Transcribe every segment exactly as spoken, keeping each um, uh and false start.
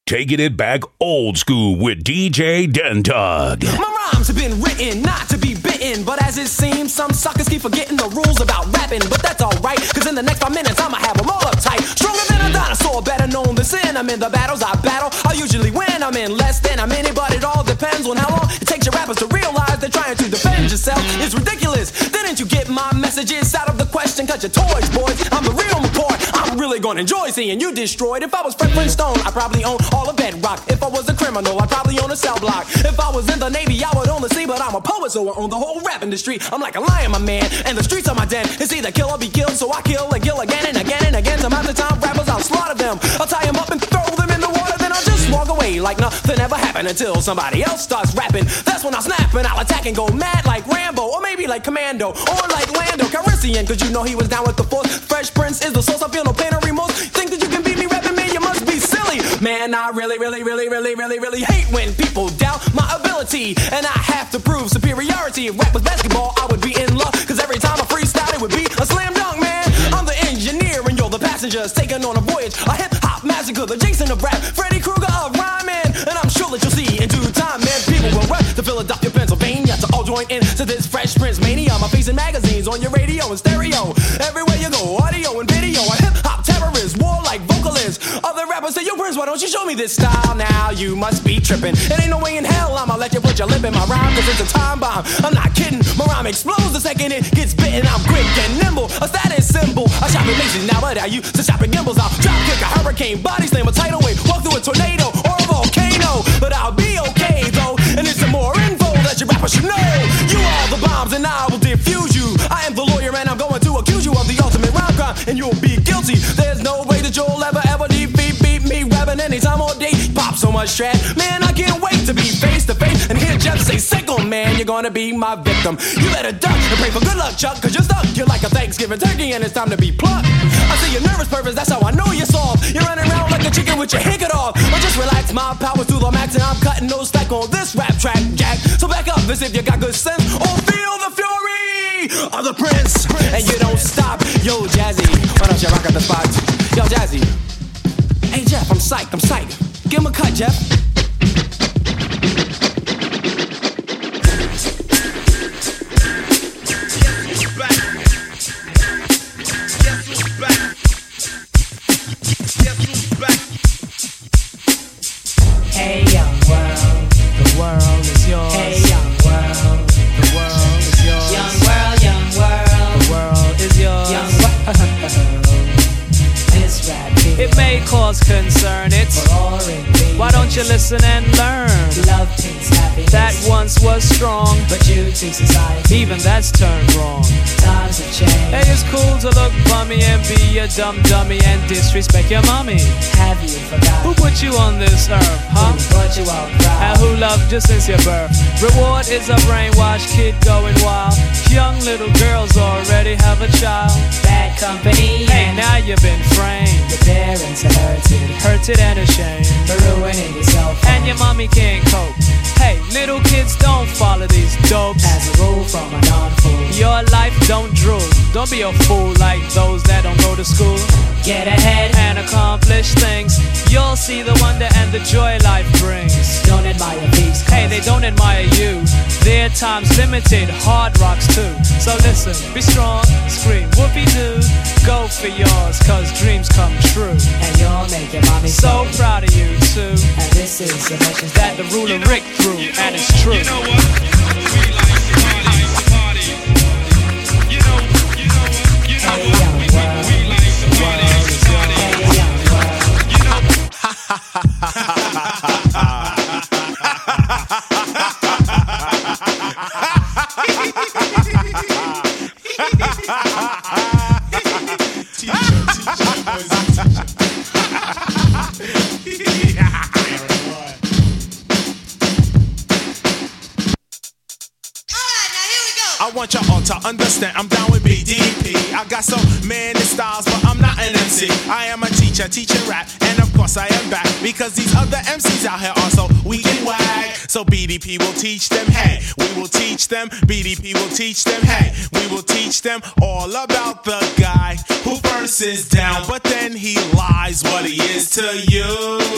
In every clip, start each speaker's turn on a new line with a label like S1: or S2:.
S1: taking it back old school with D J Dentug.
S2: My rhymes have been written not to be bitten, but as it seems, some suckers keep forgetting the rules about rapping. But that's alright, cause in the next five minutes I'ma have them all uptight. Stronger than a dinosaur, better known than sin. I'm in the battles I battle, I usually win. I'm in less than a minute, but it all depends on how long it takes your rappers to realize they're trying to defend yourself. It's ridiculous, didn't you get my messages out of the question? Cut your toys, boys, I'm the real McCoy. I'm really gonna enjoy seeing you destroyed. If I was Fred Flintstone, I'd probably own all of Bedrock. If I was a criminal, I'd probably own a cell block. If I was in the Navy, I would own the sea, but I'm a poet, so I own the whole rap industry. I'm like a lion, my man, and the streets are my den. It's either kill or be killed, so I kill and kill again and again and again. Time after time, rappers, I'll slaughter them. I'll tie them up and throw them in the water, then I'll just walk away like nothing ever happened until somebody else starts rapping. That's when I'll snap and I'll attack and go mad like Rambo, or maybe like Commando, or like Lando Calrissian, cause you know he was down with the force. Fresh Prince is the source, I feel no pain or remorse. Think that you can beat me rapping, man, you must be silly. Man, I really, really, really, really, really, really hate when people doubt my ability, and I have to prove superiority. If rap was basketball, I would be in luck, cause every time I freestyle, it would be a slam dunk, man. I'm the engineer and you're the passengers, taking on a voyage, a hip-hop massacre, the Jason of rap, Freddy Krueger of rhyming, and I'm sure that you'll see in due time, man. People will rap to Philadelphia, Pennsylvania, to all join in to this Fresh Prince mania. I'm facing magazines on your radio and stereo, everywhere you go, audio and video. A hip-hop terrorist, warlike vocalist. Other rappers say, yo Prince, why don't you show me this style now? You must be tripping. It ain't no way in hell I'ma let you put your lip in my rhyme, cause it's a time bomb. I'm not kidding, my rhyme explodes the second it gets bitten. I'm quick and nimble, a status symbol. I shop at Macy's now, but I used to shop at Gimbals. I'll drop kick a hurricane, body slam a tidal wave, walk through a tornado or a volcano. But I'll be okay though, and it's some more info that your rapper should know. You are the bombs and I will diffuse you. I am the lawyer and I'm going to accuse you of the ultimate rhyme crime, and you'll be guilty. There's no way that you'll ever ever defeat beat me rapping anytime or day. Pop so much trash, man, I can't wait to be face to face and hear Jeff say, sickle, man, you're gonna be my victim. You better duck and pray for good luck, Chuck, cause you're stuck. You're like a Thanksgiving turkey and it's time to be plucked. I see you're nervous, purpose, that's how I know you're soft. You're running around like a chicken with your head cut off. But just relax, my power's to the max, and I'm cutting no slack on this rap track, Jack. So back up as if you got good sense, or feel the fury of the Prince. Prince. And you don't stop. Yo, Jazzy, why don't you rock at the spot? Yo, Jazzy. Hey, Jeff, I'm psyched, I'm psyched. Give him a cut, Jeff.
S3: Hey young world, the world is yours. Hey young world, the world is yours. Young world, young world, the world is yours. Young world, this rap beat, it may cause concern. It's boring. Why don't you listen and learn? Love takes happiness that once was strong, but you think society, even that's turned wrong. Times have changed. Hey, it's cool to look bummy and be a dumb dummy and disrespect your mommy. Have you forgotten who put you on this earth, huh? Who brought you out proud? And who loved you since your birth? Reward is a brainwashed kid going wild. Young little girls already have a child. Bad company. Hey, now you've been framed. Your parents are hurted, hurted and ashamed for ruining yourself, and your mommy can't cope. Hey, little kids, don't follow these dopes. As a rule from a non-fool, your life don't drool. Don't be a fool like those that don't go to school. Get ahead and accomplish things. You'll see the wonder and the joy life brings. Don't admire these. Hey, they don't admire you. Their time's limited, hard rocks too. So listen, be strong, scream whoopee-doo. Go for yours, cause dreams come true. And you'll make your mommy so say, proud of you too. And this is the message that the ruler you know, Rick threw, you know, and it's true. You know what? We like to party, party. You know, you know what? You know hey, what? We, we, we like to party, party. Hey, young world. You know. Ha ha ha ha ha ha.
S4: I want y'all to understand, I'm down with B D P. I got so many styles, but I'm not an M C. I am a teacher, teaching rap, and of course I am back, because these other M Cs out here are so weak and whack. So B D P will teach them, hey, we will teach them. B D P will teach them, hey, we will teach them all about the guy who first is down, but then he lies what he is to you. He's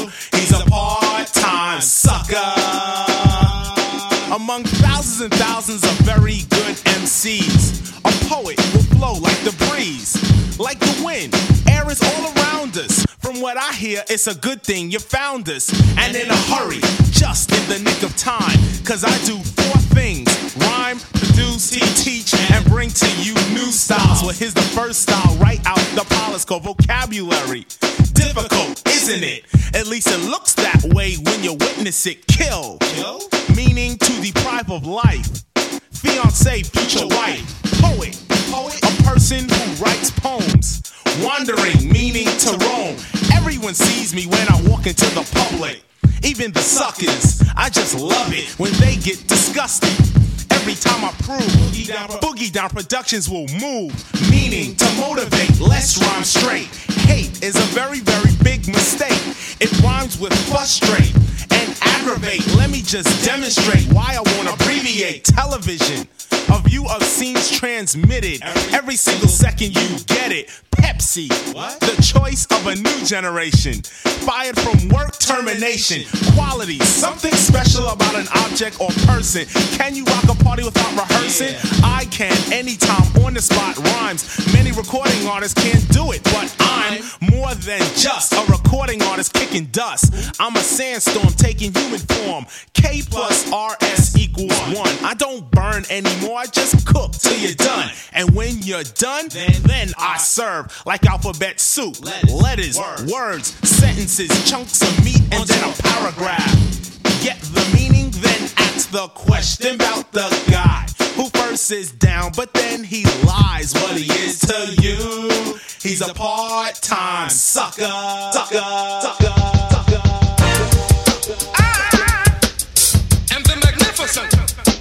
S4: He's a part-time sucker. Among thousands and thousands of very good M Cs, a poet will flow like the breeze, like the wind. Air is all around us. From what I hear, it's a good thing you found us. And in a hurry, just in the nick of time. Cause I do four things: rhyme, produce, teach, and bring to you new styles. Well, here's the first style right out the polish called vocabulary. Difficult, isn't it? At least it looks that way when you witness it. Kill, Kill? Meaning to deprive of life. Fiancé, future wife. Poet, poet, a person who writes poems. Wandering, meaning to roam. Everyone sees me when I walk into the public. Even the suckers, I just love it when they get disgusted. Every time I prove Boogie Down, Boogie Down Productions will move. Meaning to motivate, let's rhyme straight. Hate is a very, very big mistake. It rhymes with frustrate and aggravate. Let me just demonstrate why I want to abbreviate. Television, a view of scenes transmitted. Every single second you get it. Pepsi, what? The choice of a new generation. Fired from work, termination. Quality, something special about an object or person. Can you rock a party without rehearsing? Yeah. I can, anytime, on the spot, rhymes. Many recording artists can't do it, but I'm more than just a recording artist kicking dust. I'm a sandstorm taking human form. K plus R S equals one. I don't burn anymore, I just cook till you're done. And when you're done, then, then I serve like alphabet soup. Letters, Letters words. words, sentences, chunks of meat, and then a paragraph. Get the meaning, then ask the question about the guy who first is down, but then he lies. What he is to you, he's a part-time sucker. Sucker, sucker, sucker.
S5: I am the magnificent.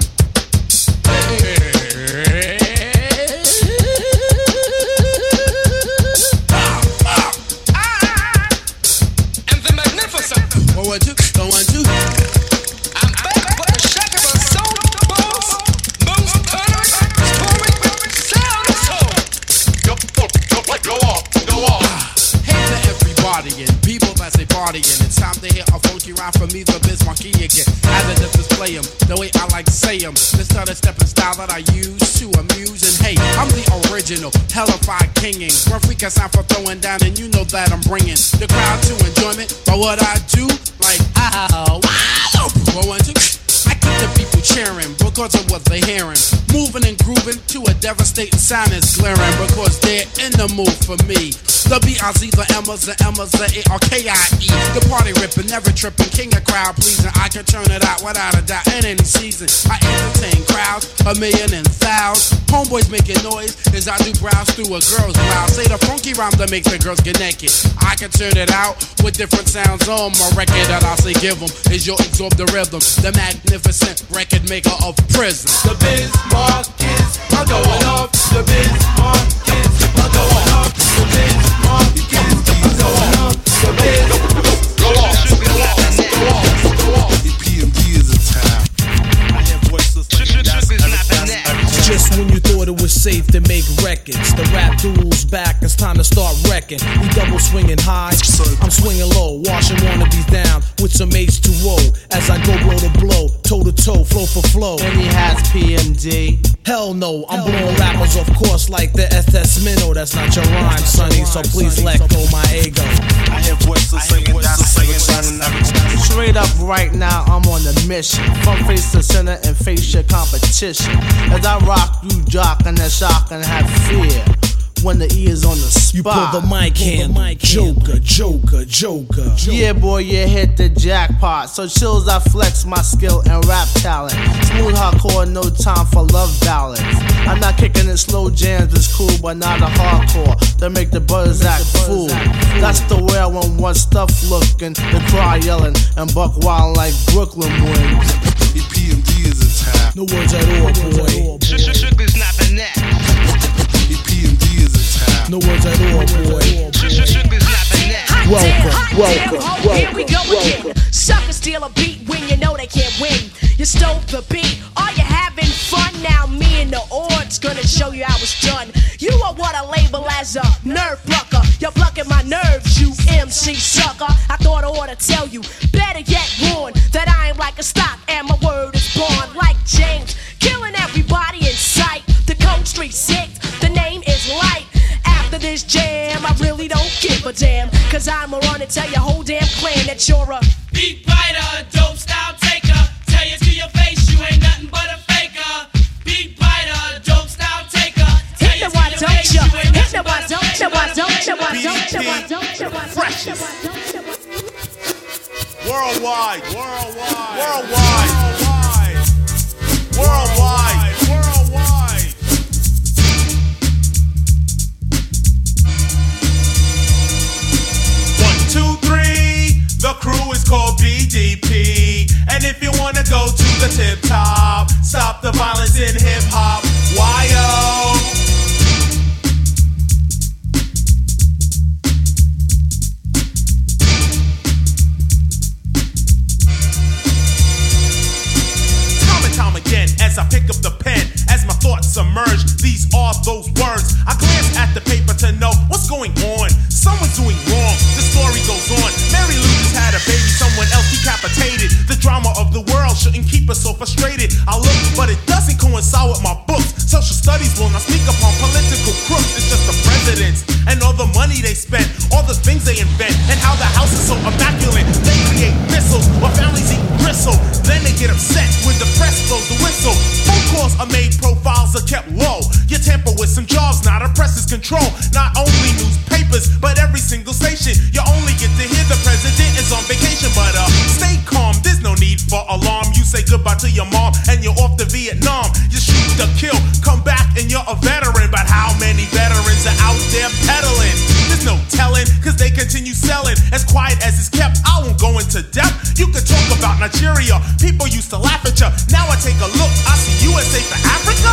S6: One, one, two, one, one, two.
S5: I'm back with the shack of a soul boss. Most colors, story, sound of soul.
S7: Go, go, go, go off, go off.
S6: Hey to everybody and people that say partying. It's time to hear a funky rhyme from me, the Biz Marquee again. As I just display them, the way I like to say them. This stutter stepping style that I use to amuse. And hey, I'm the original, hellified kinging. Rough week I sound for throwing down, and you know that I'm bringing the crowd to enjoyment by what I do. Like, ow, wow, one, one, two. I keep the people cheering because of what they're hearing. Moving and grooving to a devastating sound is glaring because they're in the mood for me. The B I Z, the Emmas, the Emmas, the A R K I E. The party ripping, never tripping, king of crowd pleasing. I can turn it out without a doubt in any season. I entertain crowds, a million and thousands. Homeboys making noise as I do browse through a girl's blouse. Say the funky rhyme that makes the girls get naked. I can turn it out with different sounds on my record that I say give them. Is your absorb the rhythm, the magnificent record maker of prison.
S2: The Biz Marquees are going up. The Biz Marquees are going up. The Biz Marquees are going up. The Biz
S7: Go off, go off, go off.
S8: E P M D is a time. I have voices like that's
S9: just when you thought it was safe to make records, the rap duel's back, it's time to start wrecking. We double swinging high, I'm swinging low, washing wannabes down with some H two O. As I go blow to blow, toe to toe, flow for flow.
S3: And he has P M D.
S9: Hell no, I'm blowing rappers off course like the S S Minnow. That's not your rhyme, sonny, so please let go my ego.
S8: I hear voices singing, that's singing,
S3: straight up right now, I'm on a mission. From face to center and face your competition. As I rock, you jock and then shock and have fear. When the E is on the spot,
S9: you pull the mic handle, Joker, Joker, Joker.
S3: Yeah, boy, you hit the jackpot. So chills, I flex my skill and rap talent. Smooth hardcore, no time for love ballads. I'm not kicking it slow jams, it's cool, but not a hardcore. They make the brothers act fool. That's the way I want one stuff looking, the crowd yelling and buck wild like Brooklyn wins.
S8: E P M D is a time.
S9: No words at all, boy.
S5: Strictly snapping that.
S8: E P M D is a time.
S9: No words at all, boy.
S5: Strictly snapping that.
S9: Welcome, welcome, welcome.
S10: Here we go again. Suckers steal a beat when you know they can't win. You stole the beat. Are you having fun? Now me and the odds gonna show you how it's done. You are what I label as a nerve plucker. You're plucking my nerves, you M C sucker. I thought I ought to tell you, like a stock, and my word is born like James, killing everybody in sight. The code street six, the name is Light. After this jam, I really don't give a damn, cause I'ma run and tell your whole damn clan that you're a
S11: beat biter, a dope style taker. Tell you to your face, you ain't nothing but a faker. Beat biter, a dope style taker. Tell
S10: hit me why don't you? Hit me why don't you? Why don't you? Why don't you? Why don't you?
S4: Precious. Worldwide, worldwide, worldwide, worldwide, worldwide, worldwide. One, two, three. The crew is called B D P. And if you wanna go to the tip top, stop the violence in hip hop. Y-O. As I pick up the pen, as my thoughts submerge, these are those words. I glance at the paper to know what's going on. Someone's doing wrong, the story goes on. Mary Lou just had a baby, someone else decapitated. The drama of the world shouldn't keep us so frustrated. I look, but it doesn't coincide with my books. Social studies will not speak upon political crooks. It's just the presidents and all the money they spend, all the things they invent, and how the house is so immaculate. They create missiles while families eat gristle. Then they get upset when the press blows the whistle. Phone calls are made, profiles are kept low. You tamper with some jobs, not a press's control. Not only newspapers, but every single station. You only get to hear the president is on vacation. But uh, stay calm, there's no need for alarm. You say goodbye to your mom and you're off to Vietnam. You shoot to kill, come back and you're a veteran. But how many veterans are out there peddling? There's no telling, cause they continue selling. As quiet as it's kept, I won't go into depth. You could talk about Nigeria, people used to laugh at you. Now I take a look, I see U S A for Africa.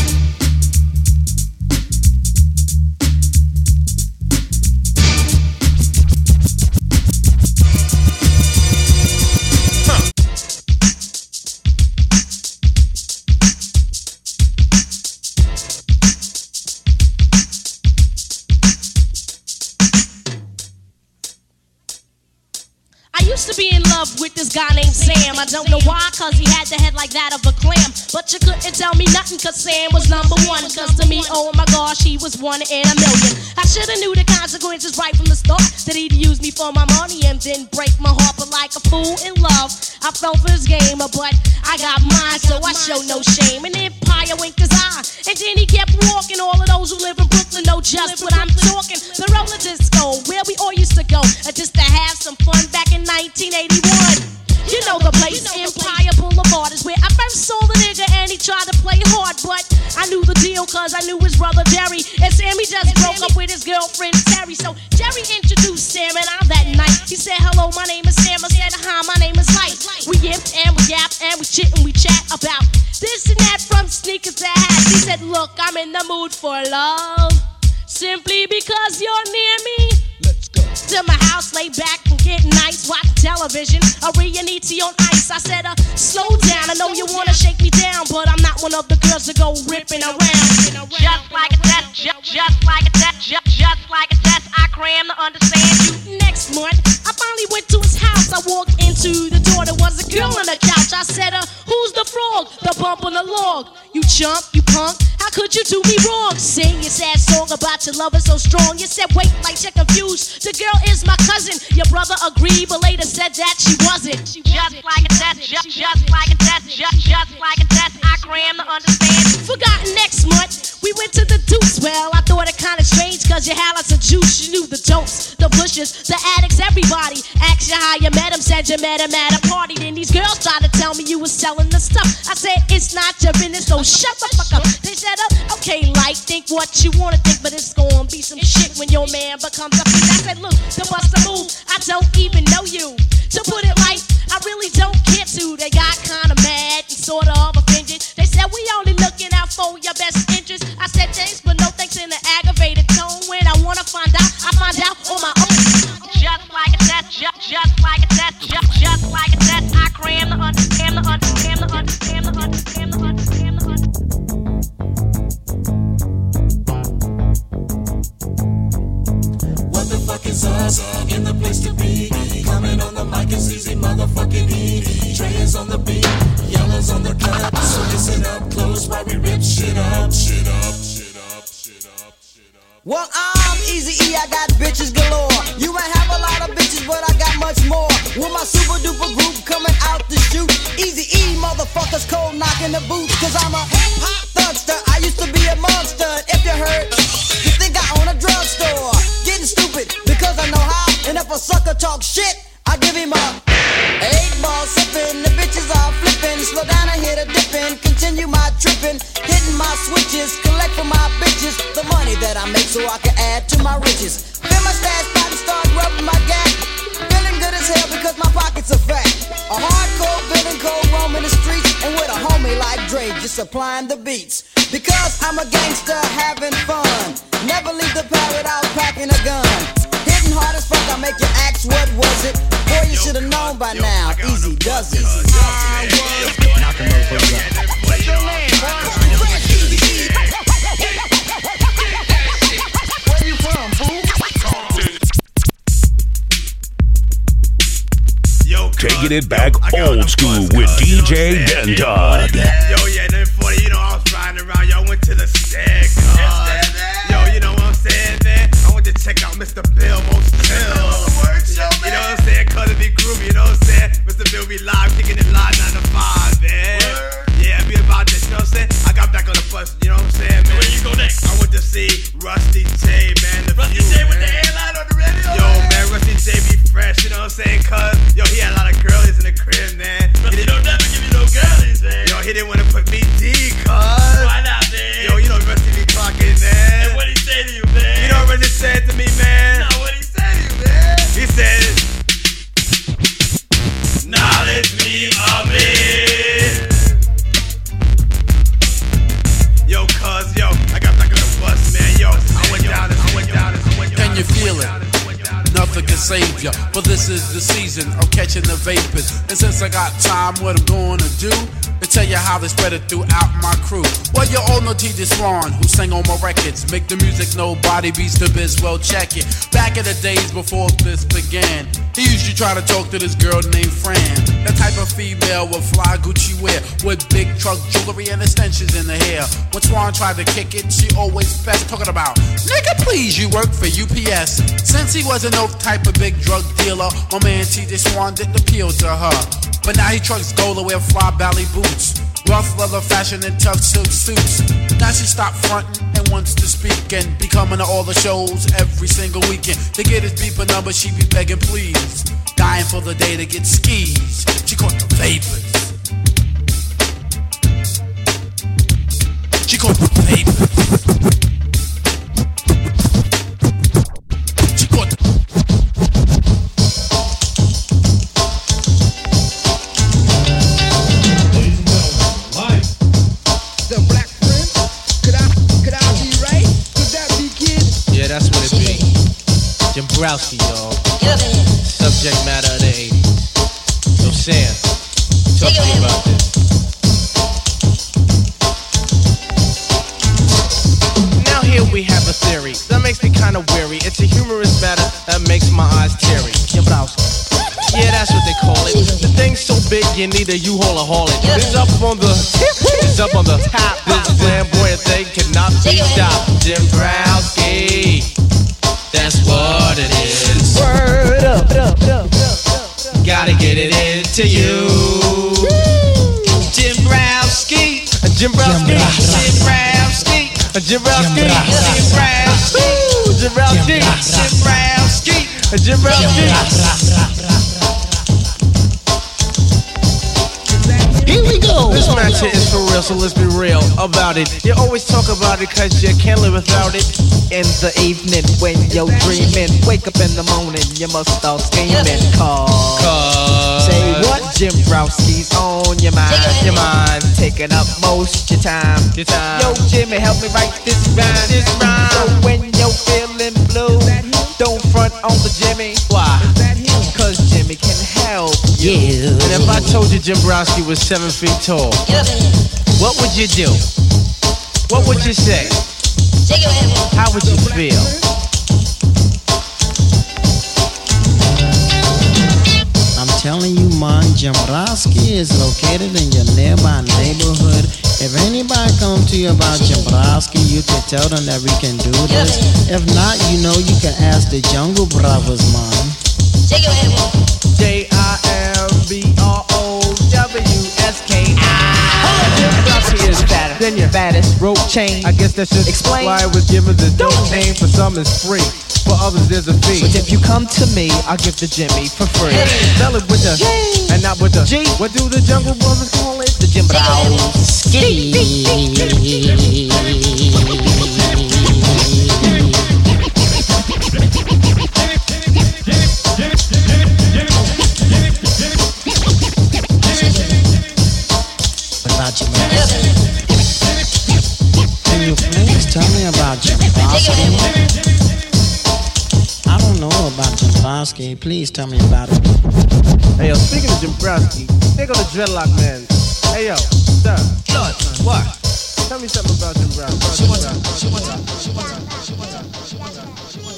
S10: Used to be in love with this guy named Sam. I don't know why, cause he had the head like that of a clam. But you couldn't tell me nothing, cause Sam was number one. Cause to me, oh my gosh, he was one in a million. I should've knew the consequences right from the start, that he'd use me for my money and then break my heart. But like a fool in love, I fell for his game. But I got mine, so I show no shame. And Empire winked his eye, and then he kept walking. All of those who live in Brooklyn know just what I'm talking. The roller disco, where we all used to go, uh, just to have some fun back in nineteen eighty-one. You know the place, Empire Boulevard is where I first saw the nigga, and he tried to play hard, but I knew the deal cause I knew his brother Jerry, and Sammy just broke up with his girlfriend Terry. So Jerry introduced Sam and I that night. He said, hello, my name is Sam. I said, hi, my name is Light. We yipped and we yapped and we chit and we chat about this and that, from sneakers to hats. He said, look, I'm in the mood for love, simply because you're near me. Let's go to my house, lay back and get nice, watch television, a Rianiti on ice. I said, uh, slow down, I know you wanna shake me down, but I'm not one of the girls that go ripping around. Just like a test, just, just like a test, just, just like a test, I cram to understand you. Next month, I finally went to his house. I walked into the door, there was a girl on the couch. I said, uh, who's the frog? The bump on the log. You chump, you punk, how could you do me wrong? Sing your sad song about your lover so strong. You said, wait, like you're confused, the girl is my cousin. Your brother agreed, but later said that she wasn't. She just like a test, just, just like a test, just, just like a test, I cram to understand. Forgotten next month, we went to the Deuce. Well, I thought it kinda strange, cause you had lots of juice. You knew the dopes, the bushes, the addicts, everybody. Asked you how you met him, said you met him at a party. Then these girls tried to tell me you was selling the stuff. I said, it's not your business, so shut the fuck up. They said, uh, okay, like, think what you wanna think, but it's gonna be some shit when your man becomes a freak. I said, look, to bust a move, I don't even know you. To put it light, I really don't care to. They got kinda mad and sorta of offended. They said, we only looking out for your best interest. I said, thanks, but no thanks, in an aggravated tone. When I wanna find out, I find out on my own. Just like a test, just, just like a test, just, just like a test, I cram the understand, the understand, the understand, the understand, the understand, the understand.
S12: What the fuck is up? In the place to be. shit up, shit up, shit up, shit up, shit up.
S13: Well, I'm Eazy-E, I got bitches galore. You might have a lot of bitches, but I got much more. With my super duper group coming out to shoot. Eazy-E, motherfuckers cold knocking the boots. Cause I'm a hip-hop thugster, I used to be a monster. If you heard, you think I own a drugstore. Getting stupid, because I know how. And if a sucker talk shit, I give him a eight ball sipping. The bitches are flipping. Slow down and hit a dipping. Continue my tripping. Hitting my switches. Collect for my bitches the money that I make so I can add to my riches. Fill my stash pot and start rubbing my gap. Feeling good as hell because my pockets are fat. A hardcore villain, cold roaming the streets. And with a homie like Dre just supplying the beats. Because I'm a gangster having fun. Never leave the parrot out packing a gun. Hitting hard as fuck, I make you ask what was it. Boy, you should've known by now. Easy does it.
S14: Knock them motherfuckers out.
S13: What's your name, boy? Where you from, fool?
S1: Taking it back old school with D J Dentod.
S4: Yo, yeah, then forty, you know, I was riding around, yo, went to the stick. Yo, you know what I'm saying, man? I went to check out Mister Bill Most Chill. You know what I'm saying? Cause it be groovy, you know what I'm saying? Mister Bill be live, kicking it live nine to five, man. Yeah, be about this, you know what I'm saying? I got back on the bus, you know what I'm saying, man? Where you go next? I went to see Rusty J, man. The Rusty J with the airline on the radio? Yo, man, Rusty J be fresh, you know what I'm saying? Cause, yo, he had a lot of girlies in the crib, man. Rusty don't never give you no girlies, man. Yo, he didn't want to put me D, cuz. Why not, man? Yo, you know Rusty be clocking, man. And what he say to you, man? You know what Rusty said to me, man? No, what he said to you, man? He said, knowledge me of me. Yo, cuz, yo, I got back on the bus, man. Yo, I went down and I went down and I went down.
S6: Can you feel it? Nothing can save ya, but this is the season of catching the vapors. And since I got time, what I'm gonna do to tell you how they spread it throughout my crew. Well, you all know T J Swan, who sang on my records. Make the music nobody beats the biz, well check it. Back in the days before this began, he used to try to talk to this girl named Fran. That type of female with fly Gucci wear, with big truck jewelry and extensions in the hair. When Swan tried to kick it, she always best talking about, nigga please, you work for U P S. Since he wasn't no type of big drug dealer, my man T J Swan didn't appeal to her. But now he trucks gold and wear fly belly boots, rough leather fashion and tough silk suits. Now she stopped fronting and wants to speak and be coming to all the shows every single weekend. To get his beeper number, she be begging please, dying for the day to get skis. She caught the vapors. She caught the vapors. She caught the
S14: Jimbrowski, y'all. Subject matter of the eighties. So Sam, talk to me about this. Now here we have a theory that makes me kinda weary. It's a humorous matter that makes my eyes teary. Jimbrowski. Yeah, that's what they call it. The thing's so big you need a U-Haul or haul it. It's up on the, it's up on the top. This flamboyant thing cannot be stopped. Jimbrowski. That's what it is. Word up, up, up, up. Gotta get it into you. Jimbrowski, Jimbrowski, Jimbrowski, Jimbrowski, Jimbrowski, Jimbrowski, Jimbrowski, Jimbrowski. Here we go. This match here is for real, so let's be real about it. You always talk about it cause you can't live without it.
S15: In the evening when you're dreaming, wake up in the morning, you must start scheming. Cause, Cause say what? Jimbrowski's on your mind, your mind, taking up most your time. Your time. Yo, Jimmy, help me write this rhyme. This rhyme. So when you're feeling blue, don't front on the Jimmy. Why? Cause Jimmy can help you.
S14: And if I told you Jimbrowski was seven feet tall, what would you do? What would you say? How would you feel?
S15: I'm
S16: telling you, man, Jimbrowski is located in your nearby neighborhood. If anybody comes to you about Jimbrowski, you can tell them that we can do this. If not, you know you can ask the Jungle Brothers, man.
S15: J I M B R O W S K I. Jimbrowski is fatter than your fattest rope chain.
S14: I guess that should
S15: explain
S14: why it was given the dope name. For some it's free, for others there's a fee.
S15: But if you come to me, I'll give the Jimmy for free.
S14: Hey, spell it with the J and not with the G. What do the Jungle Brothers call it?
S15: The Jimbrowski.
S16: About Jimbrowski. Can you please tell me about Jimbrowski? I don't know about Jimbrowski. Please tell me about it.
S14: Hey yo, speaking of Jimbrowski, they go to Dreadlock Man. Hey yo, sir.
S15: Lord, what?
S14: Tell me something about Jimbrowski.
S15: She wants to, she wants to, she wants to, she wants to, she wants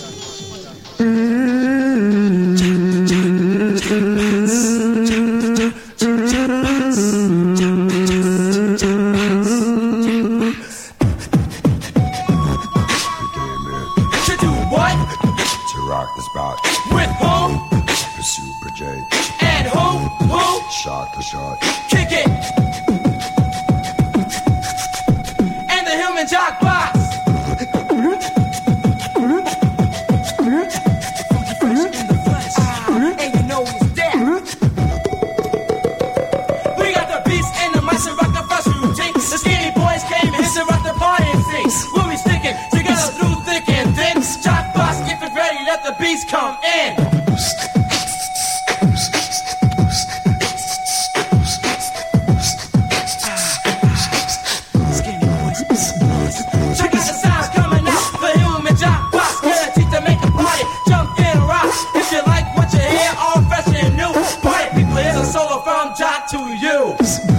S17: rock the spot.
S2: With who?
S17: The Super J.
S2: And who? Who?
S17: Shot the shot.
S2: Kick it. And the human jock box. And you know he's dead. We got the beast and the mice and rock the first routine. The skinny boys came and hit the rock the party and sing. We'll be sticking together through thick and thin. Jock box, if it's ready, let the beast come in. Check out the sounds coming out. The human jock box, guaranteed to make a party. Jump in, rock. If you like what you hear, all fresh and new. Party people, here's a solo from Jock to you.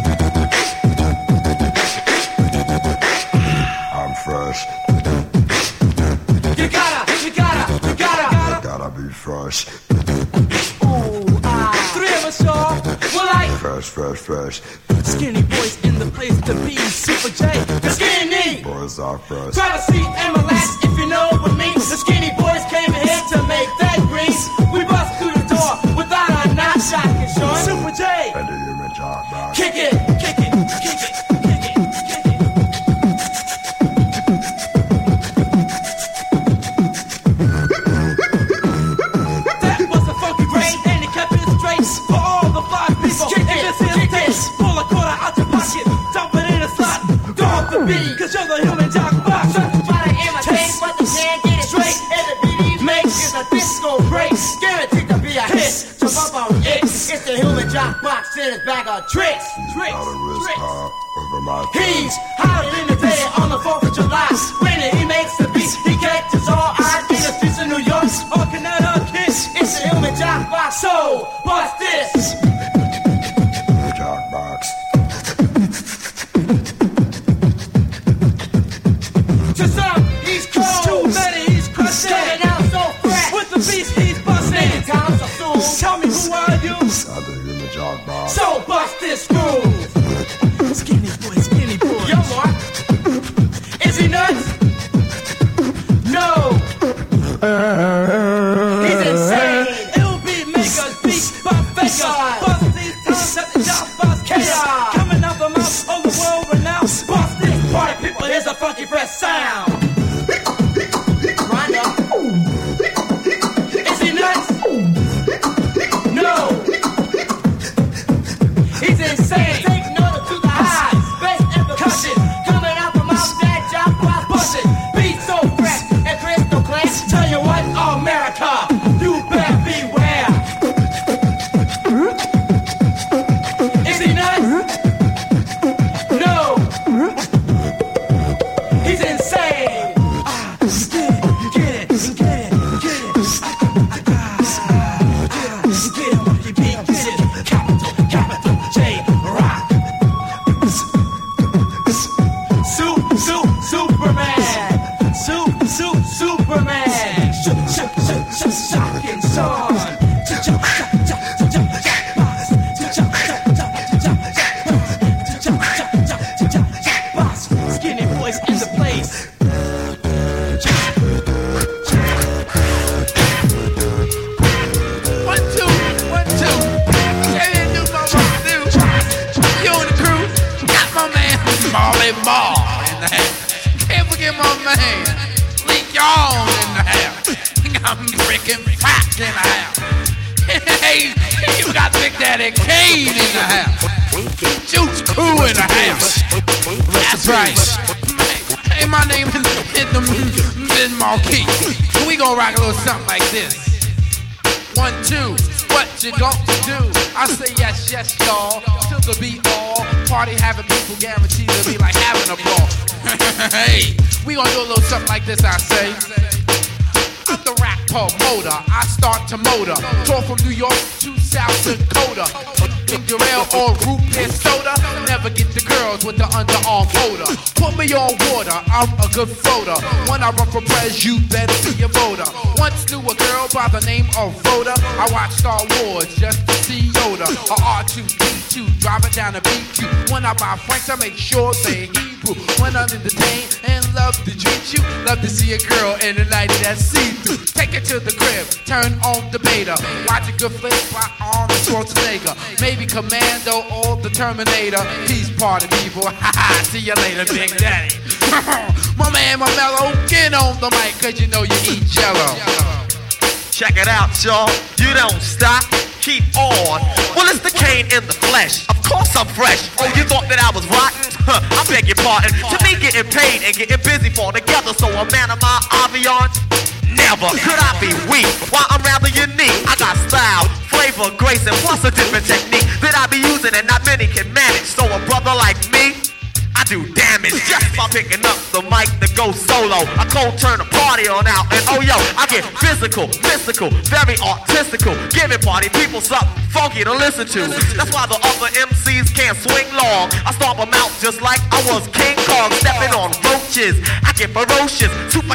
S17: I'm fresh.
S2: You gotta, you gotta, you gotta.
S17: I gotta be fresh.
S2: Ooh, ah. Three of us, y'all. We're like
S17: Fresh, fresh, fresh.
S2: skinny boys in the place to be. Super J, the skinny
S17: Boys are fresh.
S2: grab a seat and relax if you know what I mean. The skinny boys came here to make that green. We bust through the door without a knock, shot and Sean. Super J,
S17: And the human job box.
S2: kick it, kick it, kick it, kick it, kick it. That was a funky break, and it kept it straight for all the five people. Kick it, kick it, pull a quarter out your pocket, dump it in a slot, dog the beat, cause you're the human jock box. Try to imitate, but you can't get it straight. And the beat he makes is a disco break, guaranteed to be a hit. So bump on it, it's the human jock box in his bag of tricks. Tricks,
S17: Out of wrist
S2: tricks.
S17: top over my
S2: He's hotter than the day on the fourth of July. When he makes the beat, he catches all eyes in the streets of New York or Connecticut. It's the human jock box, so what's this?
S17: job box.
S2: To some, he's cold. Too many, he's crushing. Coming out so fresh. With the beast, he's busting. Many times a fool. Tell me, who are you?
S17: Out the human job box.
S2: So bust this groove. Skinny boy, skinny boy. Yo, Mark. Is he nuts? No. He's insane. It'll be makers, beat, but fakers. Bust these times at the job, bust chaos. Coming out the mouth of the world renowned. Bust this party, people, here's a funky fresh sound. Rondo. Is he nuts? No. He's insane. Take note to the highs. Bass and percussion. Coming out the mouth, that job was busting. Beat so fresh and crystal clear. Tell you what, America, you better beware. Is he nuts? No. He's insane.
S6: the house. Can't forget my man, Lee Young in the house. I'm freaking fat in the house. Hey, you got Big Daddy Kane in the house. Juice Crew in the house. That's right. Hey, my name is Ben Marquis. We gonna rock a little something like this. One, two, what you gonna do? I say yes, yes, y'all. Till the beat all. Party having people guaranteed to be like having a ball. Hey, we gonna do a little something like this, I say. I'm the rap promoter, I start to motor. Tour from New York to South Dakota. Ginger ale or root beer soda. Never get the girls with the underarm motor. Put me on water, I'm a good floater. When I run for pres, you better be a voter. Once knew a girl by the name of Rhoda. I watched Star Wars just to see Yoda. A R two D two, driving down the B Q. When I buy Franks, I make sure they Hebrew. When I'm entertained and love to treat you, love to see a girl in a night that's see-through. Take it to the crib, turn on the beta. Watch a good flick by Arnold Schwarzenegger. Maybe Commando or the Terminator. Peace party people, haha, see you later, Big Daddy. My man, my mellow, get on the mic, cause you know you eat jello.
S18: Check it out, y'all, you don't stop, keep on. Well, it's the Kane in the flesh, of course I'm fresh. Oh, you thought that I was rotten? Huh, I beg your pardon. To me, getting paid and getting busy fall together. So a man of my avion, never could I be weak. Why, I'm rather unique. I got style, flavor, grace, and plus a different technique that I be using and not many can manage. So a brother like me, I do damage just by picking up the mic to go solo. I cold turn the party on out, and oh yo, I get physical, mystical, very artistical, giving party people something funky to listen to. That's why the other M Cs can't swing long. I stomp them out just like I was King Kong, stepping on roaches. I get ferocious,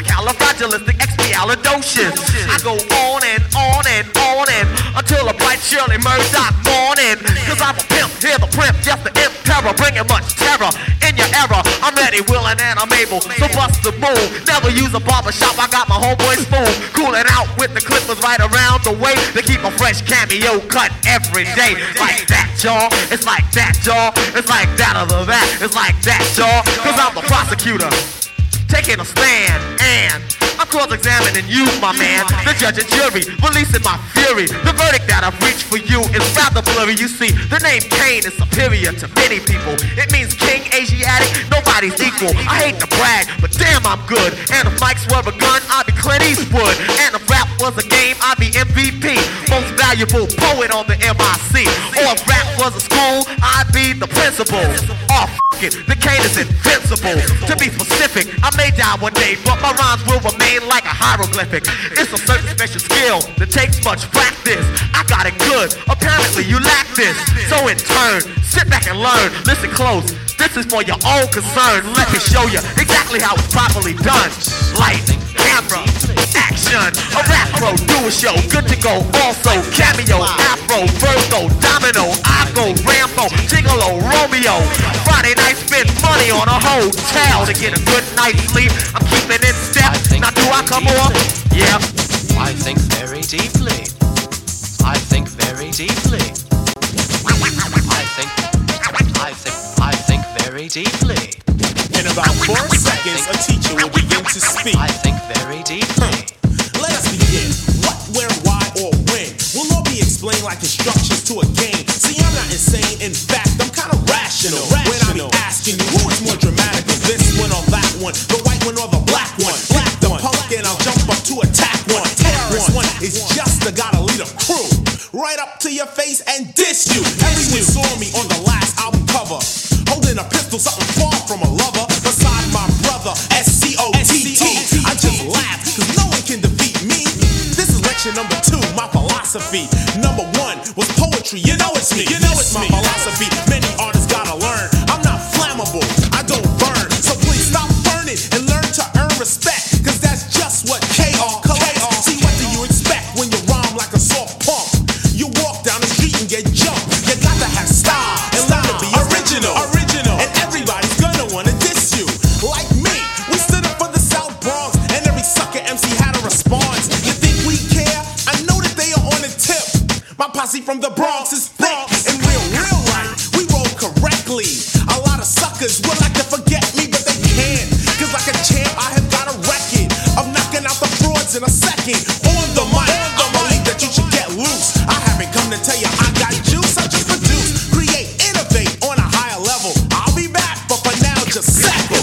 S18: supercalifragilisticexpialidocious. I go on and on and on and until a bright Shirley Murdoch morning. Cause I'm a pimp, here the primp, just the imp terror, bringing much terror in your era. I'm ready, willing, and I'm able. So bust the move. Never use a barbershop. I got my homeboy spoon. Cooling out with the clippers right around the way to keep a fresh cameo cut every day. Like that, y'all. It's like that, y'all. It's like that other that. It's like that, y'all. Cause I'm the prosecutor, taking a stand, and I'm cross-examining you, my man. The judge and jury, releasing my fury. The verdict that I've reached for you is rather blurry. You see, the name Kane is superior to many people. It means king, Asiatic, nobody's equal. I hate to brag, but damn I'm good. And if mics were a gun, I'd be Clint Eastwood. And if rap was a game, I'd be M V P, most valuable poet on the M I C. Or if rap was a school, I'd be the principal. Oh, f it, the Kane is invincible. To be specific, I may die one day, but my rhymes will remain like a hieroglyphic. It's a certain special skill that takes much practice. I got it good, apparently you lack this. So in turn, sit back and learn. Listen close, this is for your own concern. Let me show you exactly how it's properly done. Light, camera, action. A rap pro, do a show, good to go. Also, cameo, afro, Virgo, domino, I go Rambo, Gigolo, Romeo. Friday night, spend money on a hotel to get a good night's sleep. I'm keeping in step. Now do I come on? Yeah.
S19: I think very deeply. I think very deeply. I think, I think, I think very deeply.
S4: In about four seconds, a teacher will begin to speak.
S19: I think very deeply.
S4: Let us begin. What, where, why, or when will all be explained like instructions to a game. See, I'm not insane. In fact, I'm kind of rational. When I be asking you, who is more dramatic, this one or that one, the white one or the black one? Black the punk and I'll jump up to attack one. Terrorist one is just the gotta lead a crew right up to your face and diss you. Everyone saw me on the last album cover, holding a pistol, something far from a lover. Beside my brother, S C O T T. I just laugh, cause no one can defeat me. This is lecture number two, my philosophy. Number one was poetry, you know it's me. You know it's my philosophy, many artists gotta learn. I'm not flammable, I don't burn. So please stop burning and learn to earn respect, cause that's just what K R collects. See, what do you expect when you rhyme like a soft pump? You walk down the street and get jumped. You got to have style and learn to be original. Original. And everybody's gonna wanna diss you. Like me, we stood up for the South Bronx, and every sucker M C had a response. You think we care? I know that they are on the tip. My posse from the Bronx is thick. In real, real life, we roll correctly. A lot of suckers would like to forget me, but they can't. Jackie on the mic. I believe that you should get loose. I haven't come to tell you I got juice. I just produce, create, innovate on a higher level. I'll be back, but for now, just settle.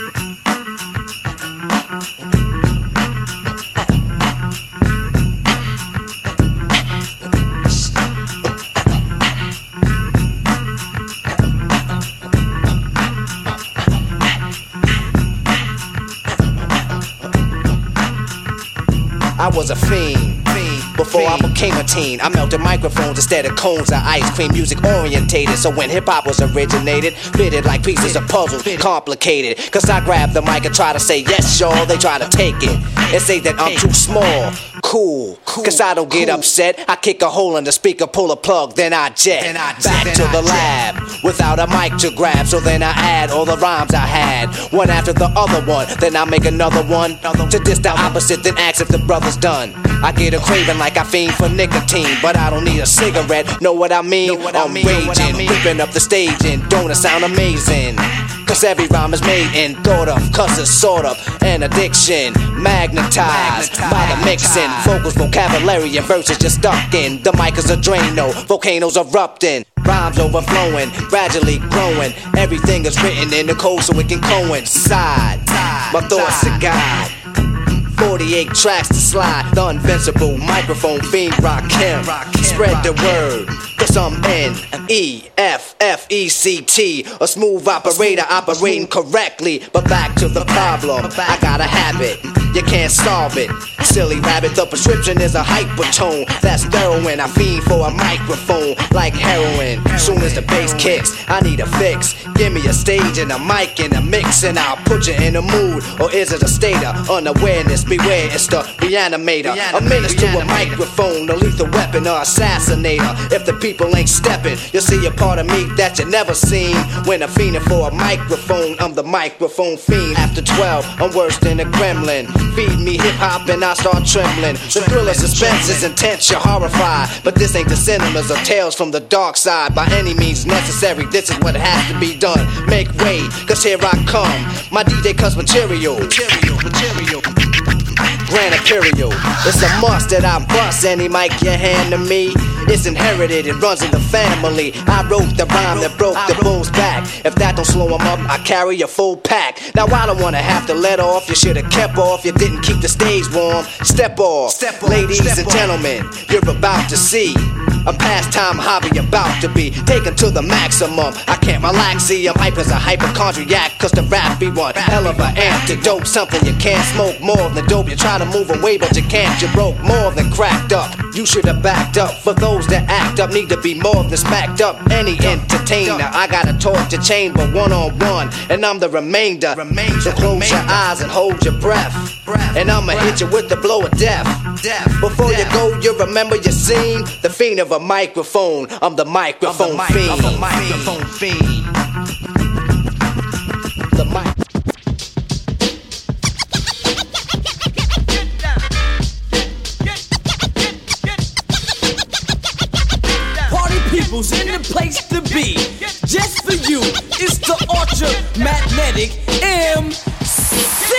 S20: I was a fiend, fiend before I became a teen. I melted microphones instead of cones of ice cream, music orientated. So when hip hop was originated, fitted like pieces of puzzles, complicated. Cause I grab the mic and try to say yes, y'all. They try to take it and say that I'm too small. Cool, cause I don't get upset. I kick a hole in the speaker, pull a plug, then I jet back to the lab without a mic to grab. So then I add all the rhymes I had, one after the other one. Then I make another one to diss the opposite, then ask if the brother's done. I get a craving like I fiend for nicotine, but I don't need a cigarette. Know what I mean? I'm raging, ripping up the stage, and don't it sound amazing? Cause every rhyme is made and thought of, cause it's sort of an addiction, magnetized by the mixing. Vocals, vocabulary, and verses just stuck in. The mic is a Drano, volcanoes erupting, rhymes overflowing, gradually growing. Everything is written in the code so it can coincide. My thoughts are God. forty-eight tracks to slide. The invincible microphone fiend rock him. Spread the word, cause I'm N E F F E C T, a smooth operator operating correctly. But back to the problem, I got a habit, you can't solve it. Silly rabbit, the prescription is a hypertone. That's heroin, I fiend for a microphone like heroin. Soon as the bass kicks, I need a fix. Give me a stage and a mic and a mix, and I'll put you in a mood. Or is it a state of unawareness? Beware, it's the reanimator. A menace to a microphone, a lethal weapon or assassinator. If the people ain't stepping, you'll see a part of me that you never seen. When I'm fiending for a microphone, I'm the microphone fiend. After twelve, I'm worse than a gremlin. Feed me hip-hop and I start trembling. The thrill of suspense is intense, you're horrified. But this ain't the cinemas or tales from the dark side. By any means necessary, this is what has to be done. Make way, cause here I come. My D J cuts material. Material, material. Grand Imperial, it's a must that I bust any mic you hand to me. It's inherited, it runs in the family. I wrote the rhyme that broke the bull's back. If that don't slow him up, I carry a full pack. Now I don't wanna have to let off. You should've kept off, you didn't keep the stage warm. Step off, Step off. Ladies Step and gentlemen, you're about to see a pastime hobby about to be taken to the maximum. I can't relax, see I'm hype as a hypochondriac. Cause the rap be one hell of an antidote. Something you can't smoke more than dope. You try to move away but you can't. You broke more than cracked up. You should have backed up. For those that act up need to be more than smacked up. Any entertainer, I got a torch to chamber one on one, and I'm the remainder. So close your eyes and hold your breath, and I'ma hit you with the blow of death. Before you go, you remember your scene. The fiend of a microphone. I'm the microphone fiend. I'm the microphone fiend. The mic.
S2: People's in the place to be. Just for you, it's the Ultra Magnetic M C.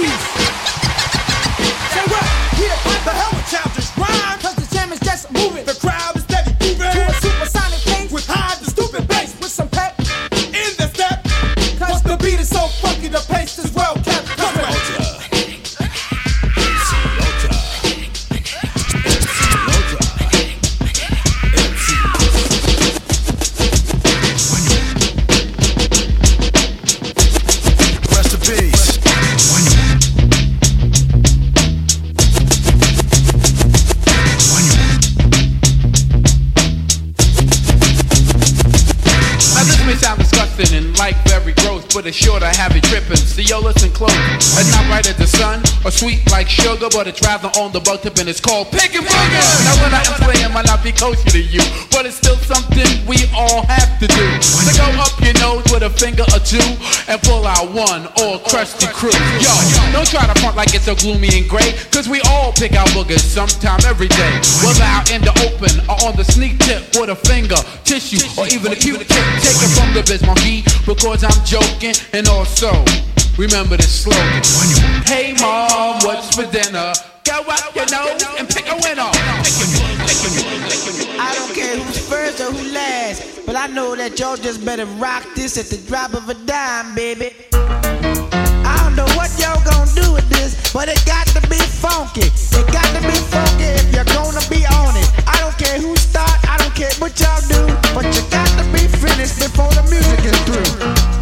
S4: Say what? Yeah, what the hell with childish rhyme?
S2: Cause the jam is just moving.
S4: The crowd is steady moving
S2: to a supersonic pace
S4: with high the stupid bass
S2: with some pep
S4: in the step. Cause the beat is so funky, the pace is well kept. Come on.
S6: And like very gross, but it's sure to have it tripping. See, yo, listen close. It's not right as the sun or sweet like sugar, but it's rather on the bug tip and it's called pick and booger. Now when I am playing might not be closer to you, but it's still something we all have to do. So go up your nose with a finger or two and pull out one or crusty crew. Yo, don't try to front like it's so gloomy and gray, cause we all pick out boogers sometime every day. Whether out in the open or on the sneak tip with a finger, tissue, or even a cute tip. Take it from the biz monkey, because I'm joking. And also, remember this slogan. Hey mom, what's for dinner?
S5: show up your nose and pick a winner.
S3: I don't care who's first or who last, but I know that y'all just better rock this at the drop of a dime, baby. I don't know what y'all gonna do with this, but it got to be funky. It got to be funky if you're gonna be on it. I don't care who start, I don't care what y'all do, but you got to be finished before the music is through.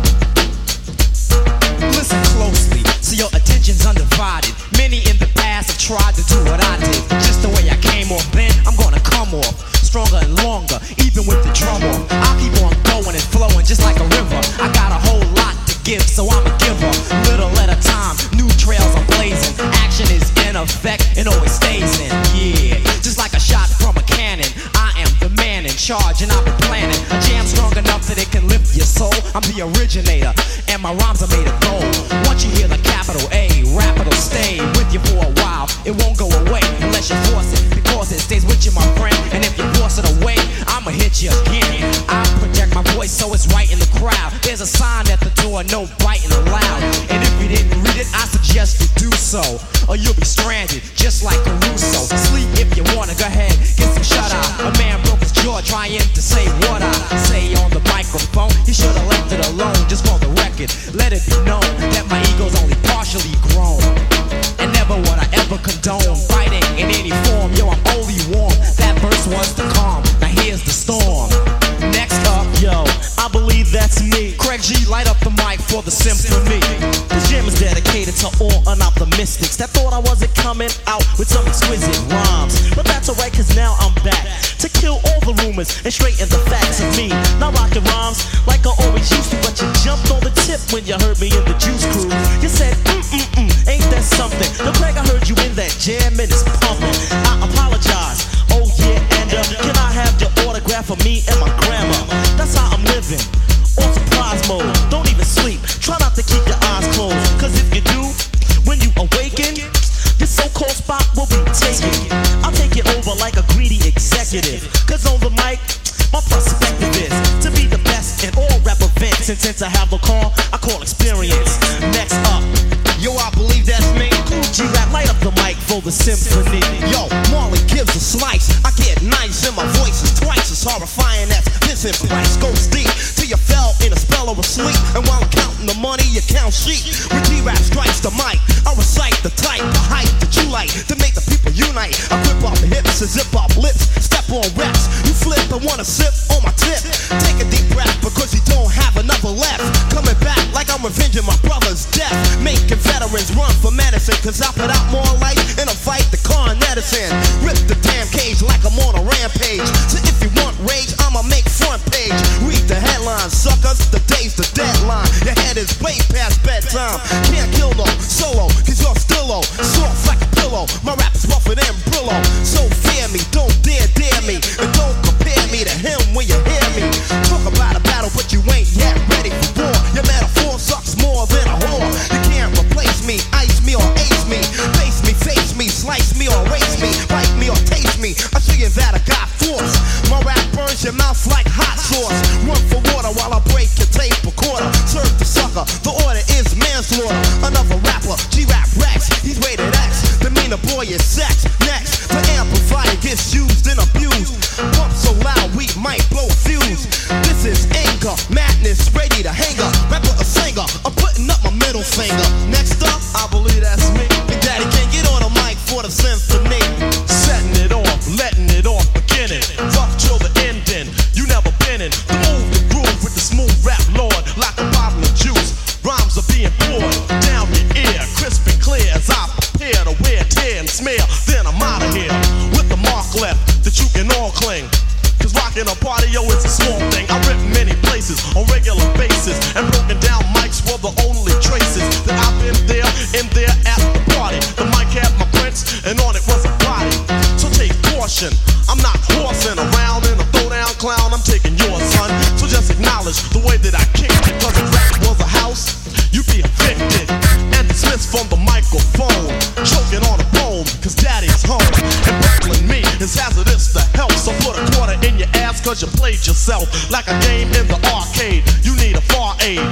S21: Listen closely, so your attention's undivided. Many in the past have tried to do what I did. Just the way I came off then, I'm gonna come off stronger and longer, even with the drum off. I'll keep on going and flowing just like a river. I got a whole lot to give, so I'm a giver. Little at a time, new trails I'm blazing. Action is in effect and always stays in. Yeah, just like a shot from a cannon. I am the man in charge and I've been planning a jam strong enough that it can lift your soul. I'm the originator and my rhymes are made of gold. Once you hear the capital A, rap it'll stay with you for a while. It won't go away unless you force it, because it stays with you, my friend. And if you force it away, I'ma hit you again. I project my voice so it's right in the crowd. There's a sign at the door, no biting allowed. And if you didn't read it, I suggest you do so, or you'll be stranded just like Caruso. Sleep if you wanna, go ahead, get some shut eye. A man broke his jaw trying to say what I say on the microphone. He should've left it alone, just for the record. Let it be known that my ego's only partially grown, and never would I ever condone fighting in any form. Yo, I'm only warm. That verse was the calm. Now here's the storm. Next up, yo, I believe that's me. Craig G, light up the mic for the symphony. This jam is dedicated to all unoptimistics that thought I wasn't coming out with some exquisite rhymes. But that's alright, cause now I'm back to kill all the rumors and straighten the facts of me. Not rocking rhymes like I always used to, but you jumped on the tip when you heard me in the Juice Crew. You said, mm-mm-mm, ain't that something? Now Craig, I heard you in that jam and it's pumping. I apologize, oh yeah, and uh, can I have your autograph for me and my grandma? That's how I'm living, on surprise mode. Don't even sleep, try not to keep your eyes closed, cause if you do, when you awaken, this so-called spot will be taken. I'll take it over like a greedy executive, cause on the mic, my perspective is to be the best in all rap events. And since I have a call, I call experience. Next up, yo, I believe that's me. G-Rap, light up the mic for the symphony. Yo, Marley gives a slice. I get nice and my voice is twice as horrifying as Vincent Price goes deep till you fell in a spell of a sleep. And while I'm counting the money, you count sheep. When G-Rap strikes the mic, I recite the type, the hype that you like to make the people unite. I grip off the hips and zip off lips, step on reps. You flip and wanna sip on my tip. Take a deep breath because you don't have another left. Coming back like I'm revenging my brother's death. Making veterans run for medicine, cause I put out more light in a fight the Con Edison. Rip the damn cage like I'm on a rampage. So if you want rage, I'ma make front page. Read the headlines, suckers, the day's the deadline. Your head is way past bedtime. Can't kill no solo, cause you're still low. Soft like a pillow, my rap is rougher than Brillo. So fear me, don't dare dare me, and don't compare me to him when you hear me. Talk about a battle, but you ain't yet ready for war. Your metaphor sucks more than a whore. You can't replace me, ice me or ace me. Face me, face me, slice me or erase me. Bite me or taste me, I'll show you that I got force. My rap burns your mouth like hot sauce. Run for water while I break your tape recorder. Serve the sucker, the order is manslaughter. Another rapper, G-Rap Rex, he's rated X. The meaner boy is sex. Next, the amplifier gets used and abused. Pump so loud we might blow a fuse. This is anger, madness, ready to hang up. Rapper a singer, I'm putting up my middle finger. Next up, I believe that's me. Big Daddy can't get on a mic for the symphony.
S22: Setting it off, letting it off, beginning. Rough till the ending, you never been in. The move, the groove with the smooth rap lord. Like a bottle of juice, rhymes are being poured down your ear. Crisp and clear as I prepare to wear, tear and smear. Then I'm out of here with the mark left that you can all cling. Cause rocking a party, yo, it's a small thing. I rip many places on regular basis, and broken down mics were the only traces that I've been there, in there at the party. The mic had my prints, and on it was a body. So take caution, I'm not horsing around in a throwdown clown. I'm taking yours, son. So just acknowledge the way that I kicked it. Cause if rap was a house, you'd be evicted and dismissed from the microphone. Choking on a poem, cause daddy's home. And battling me is hazardous to help. So put a quarter in your ass cause you played yourself like a game in the arcade. You need a far aid.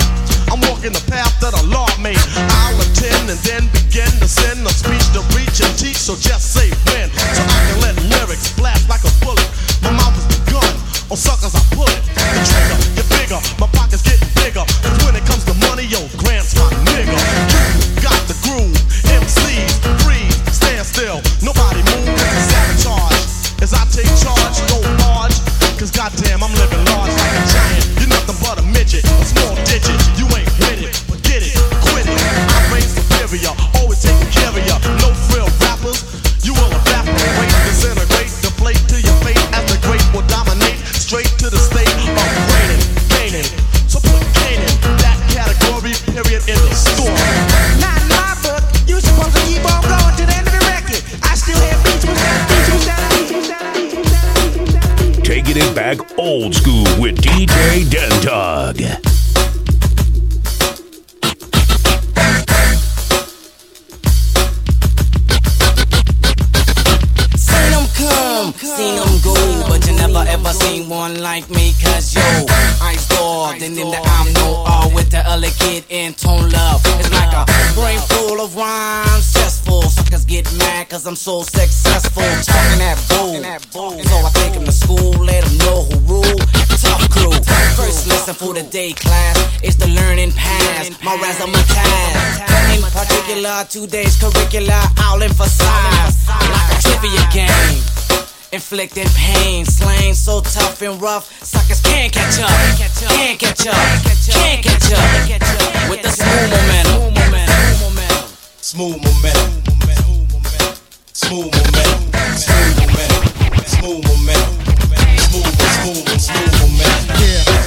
S22: I'm walking the path that a law made. I'll attend and then begin to send a speech to reach and teach. So just say when, so I can let lyrics blast like a bullet. My mouth is the gun, on suckers I pull it. The trigger get bigger, my pockets get bigger. Cause when it comes to money, yo, Grant's my nigga. You got the groove, M Cs freeze, stand still, nobody move. It's a sabotage as I take charge, don't barge. Cause goddamn, I'm living large like a giant. You're nothing but a midget, a small digit. You ain't with it, forget it, quit it. I reign superior, always taking care of ya. No frill rappers, you will evaporate, disintegrate, deflate to your fate. As the great will dominate, straight to the state of reigning, gaining. So put Kane in that category, period, in the store.
S5: Not in my book, you supposed to keep on going to the end of the record. I still have beats with that, beats with that, beats with that, beats with that.
S1: Taking it back old school with D J Dentug.
S7: Seen them come, seen them go, but you never ever seen one like me. Cause yo, Ice Dog, and in the I'm no R with the other kid in Tone Love. It's like a brain full of rhymes, stressful. Suckers get mad cause I'm so successful. Talking that bull, so I take them to school, let them know who rule. Tough crew, first lesson for the day class, it's the learning path, my razzmatazz. In particular, today's curricula, I'll emphasize like a trivia game. Inflicting pain, slang so tough and rough, suckers can't catch up, can't catch up, can't catch up. With the smooth momentum,
S22: Smooth momentum, smooth momentum, smooth momentum, smooth momentum, smooth, smooth, smooth momentum. Yeah.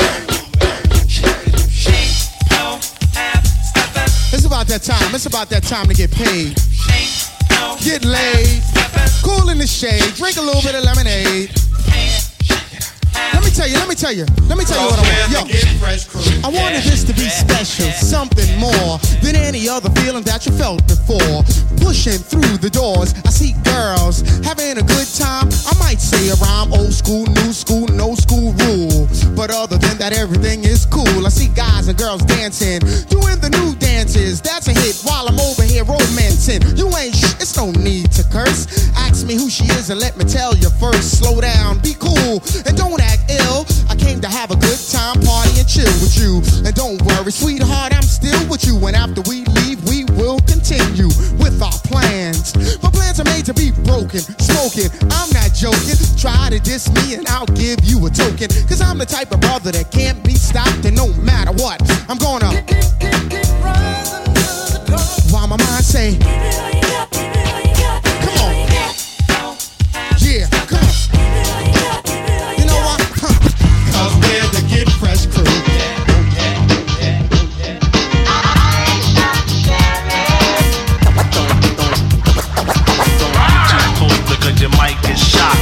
S8: It's about that time. It's about that time to get paid. Get laid. Cool in the shade. Drink a little bit of lemonade. Let me tell you, let me tell you, let me tell you what I want. Yo, I wanted this to be special, something more than any other feeling that you felt before. Pushing through the doors, I see girls having a good time. I might say a rhyme, old school, new school, no school rule. But other than that, everything is cool. I see guys and girls dancing, doing the new dances. That's a hit while I'm over here romancing. You ain't sh- it's no need to curse. Ask me who she is and let me tell you first. Slow down, be cool, and don't act ill. I came to have a good time, party and chill with you. And don't worry, sweetheart, I'm still with you. And after we leave, we will continue with our plans. My plans are made to be broken, smoking. I'm not joking. Try to diss me and I'll give you a token. Cause I'm the type of brother that can't be stopped. And no matter what, I'm gonna while my mind say, come on. Yeah, come on. You know what? Huh. Cause we're the Get Fresh crew.
S22: Because your mic is shot.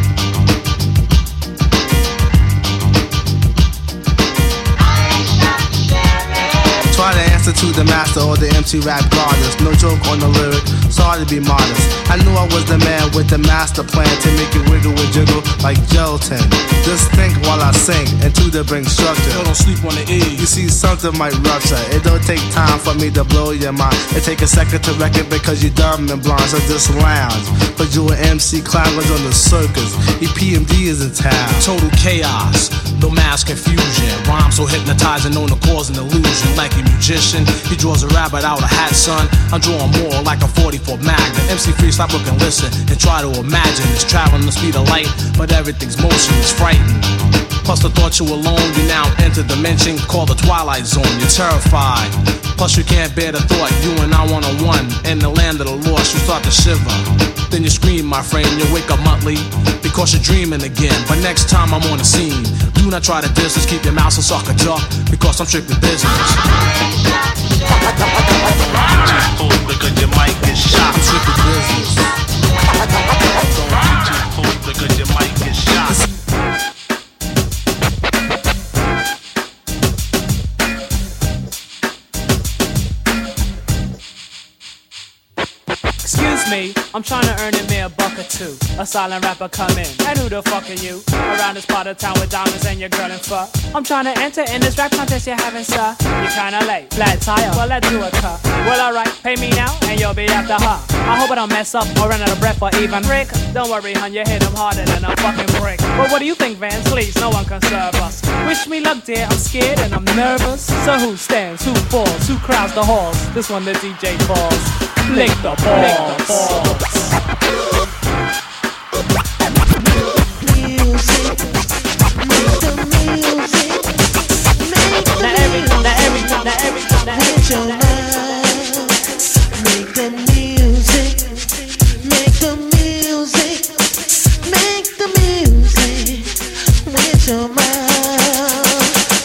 S22: Try to answer to the master or the M C rap goddess. No joke on the lyric, sorry to be modest. I knew I was the man with the master plan to make you wiggle and jiggle like gelatin. Just think while I sing and to the bring structure.
S9: Yo, don't sleep on the E.
S22: You see something might rupture. It don't take time for me to blow your mind. It take a second to wreck it because you dumb and blind. So just lounge. Cause you an M C climbers on the circus. E P M D is in town.
S9: Total chaos, no mass confusion. Rhyme so hypnotizing, known to cause an illusion. Like a magician, he draws a rabbit out of a hat, son. I'm drawing more like a forty-four Magnum. M C free, stop, look and listen, and try to imagine. It's traveling the speed of light, but everything's motion is frightening. Plus the thought you alone, you now enter dimension called the Twilight Zone. You're terrified. Plus you can't bear the thought, you and I one-on-one. In the land of the lost, you start to shiver. Then you scream, my friend, you wake up monthly because you're dreaming again. But next time I'm on the scene, do not try to diss us, keep your mouth so suck a duck, because I'm strictly business.
S22: Because your mic is shot.
S9: I'm strictly business.
S22: Because your mic is shot.
S7: Excuse
S3: me. I'm trying to earn a mere buck or two. A silent rapper come in, and who the fuck are you? Around this part of town with diamonds and your girl in fur. I'm trying to enter in this rap contest you're having, sir. You're kinda late, flat tire, well let's do a cut. Well alright, pay me now, and you'll be after her. I hope I don't mess up or run out of breath or even Rick. Don't worry, hun, you hit him harder than a fucking brick. But what do you think, Vance? Please, no one can serve us. Wish me luck, dear, I'm scared and I'm nervous. So who stands, who falls, who crowds the halls? This one the D J calls. Lick the balls. Lick the balls. Now every, now every, now every, now every,
S5: make the music, make the music, make the music with your mouth.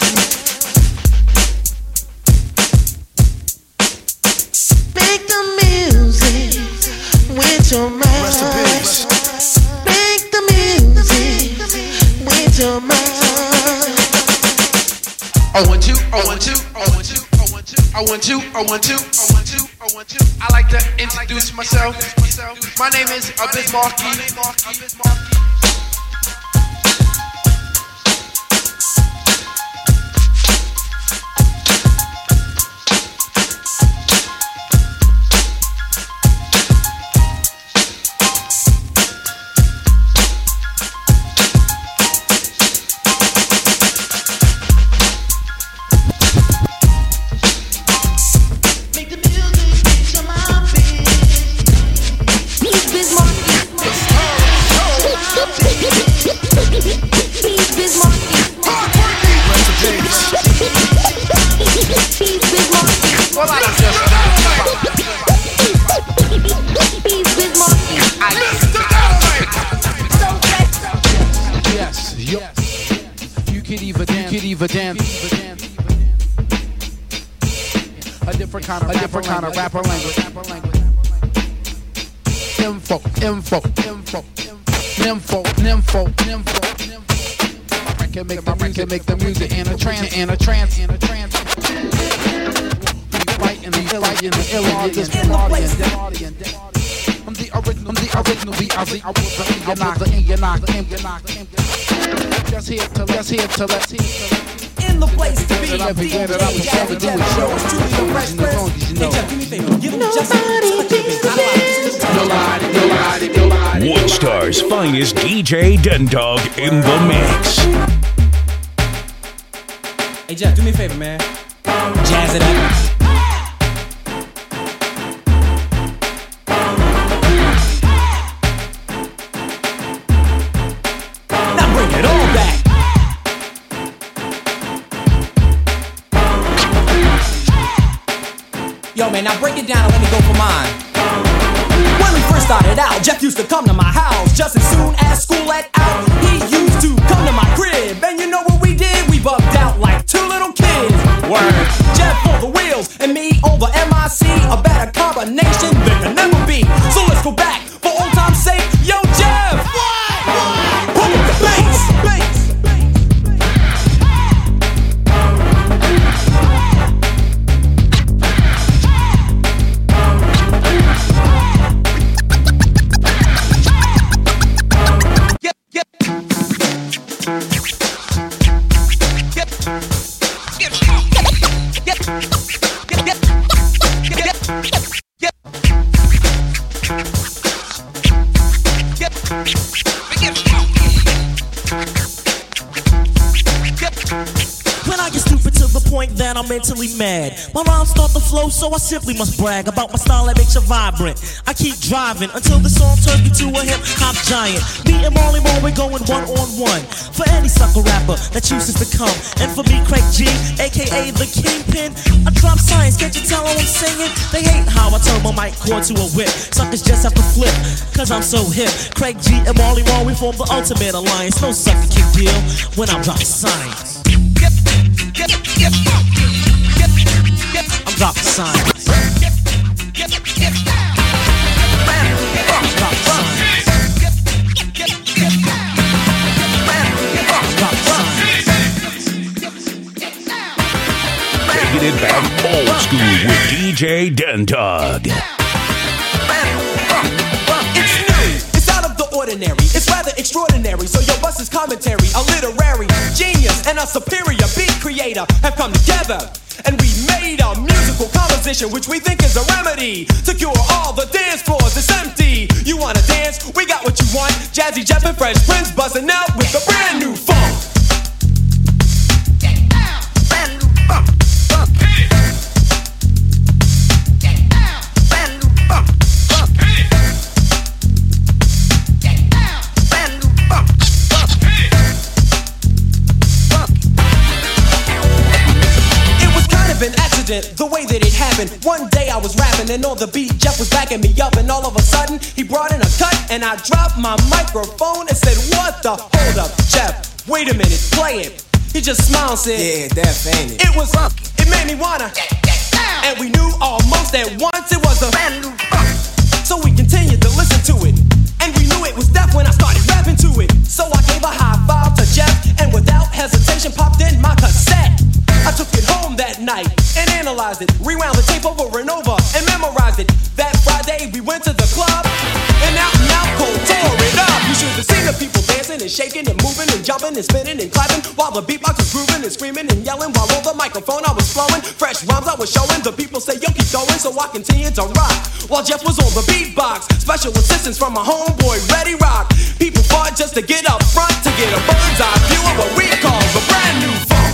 S5: Make the music with your mouth. Make the music with your mouth.
S6: I want you, I want you, I want you, I want you, I want you, I want you, I want you, I want you. I like to introduce myself. My name is Abyss Marquis. A different kind of, a different kind of rapper language. Info, info, info, nympho, nympho, nympho. I can make the music, make the music in a trance, in a trance, in a trance. Be fighting, be fighting the ill audience, audience. I'm the original, I'm the original, the Aussie. I was the you're not, the you're not, the you're not. Just here to, just here to, let's hear to.
S2: In the place to be, D J Jazzy Jeff, yours truly the Fresh Prince. Hey Jeff, do me a favor, give him just a Nobody, nobody, nobody.
S1: Woodstar's finest D J Dendog in the mix.
S2: Hey Jeff, do me a favor, man. Jazz it up. Now bring it all back. Yo, man, now break it down and let me go for mine. When we first started out, Jeff used to come to my house just as soon as school let out. He used to come to my crib, and you know what we did? We bugged out like two little kids. Word. Jeff on the wheels, and me over M I C. A better combination there can never be. So let's go back for old time's sake. Yo, Jeff! What? Pull up the bass! bass.
S10: That I'm mentally mad. My rhymes start to flow, so I simply must brag about my style that makes you vibrant. I keep driving until the song turns me to a hip hop giant. Me and Marley Marl, we're going one on one for any sucker rapper that chooses to come. And for me, Craig G, aka the Kingpin, I drop science. Can't you tell how I'm singing? They hate how I turn my mic cord to a whip. Suckers just have to flip, cause I'm so hip. Craig G and Marley Marl, we form the ultimate alliance. No sucker can deal when I'm dropping science. I'm dropping science.
S1: Taking it back old school with D J Dendog.
S2: ordinary, it's rather extraordinary. So your bus is commentary, a literary genius and a superior beat creator have come together. And we made a musical composition which we think is a remedy to cure all the dance floors that's empty. You wanna dance? We got what you want. Jazzy Jeff and Fresh Prince buzzing out with a brand new funk.
S5: Brand new funk. Funk. Brand new funk. Funk. Brand new funk. Funk. Funk.
S2: It was kind of an accident, the way that it happened. One day I was rapping and on the beat Jeff was backing me up, and all of a sudden he brought in a cut and I dropped my microphone and said, what the? Hold up, Jeff, wait a minute, play it. He just smiled and said, yeah, that's ain't it. It was funky, it made me wanna get, get down. And we knew almost at once it was a brand new funk. So we continued to listen to it, and we knew it was deaf when I started rapping to it. So I gave a high five to Jeff, and without hesitation popped in my cassette. I took it home that night and analyzed it, rewound the tape over and over and memorized it. That Friday we went to the club and out and out cold tore it up. You should have seen the people dancing and shaking and moving and jumping and spinning and clapping while the beatbox was grooving and screaming and yelling while on the microphone I was flowing. Fresh rhymes I was showing. The people say yo keep going, so I continued to rock while Jeff was on the beatbox. Special assistance from my homeboy Reddy Rock. People fought just to get up front to get a bird's eye view of what we call the brand new funk.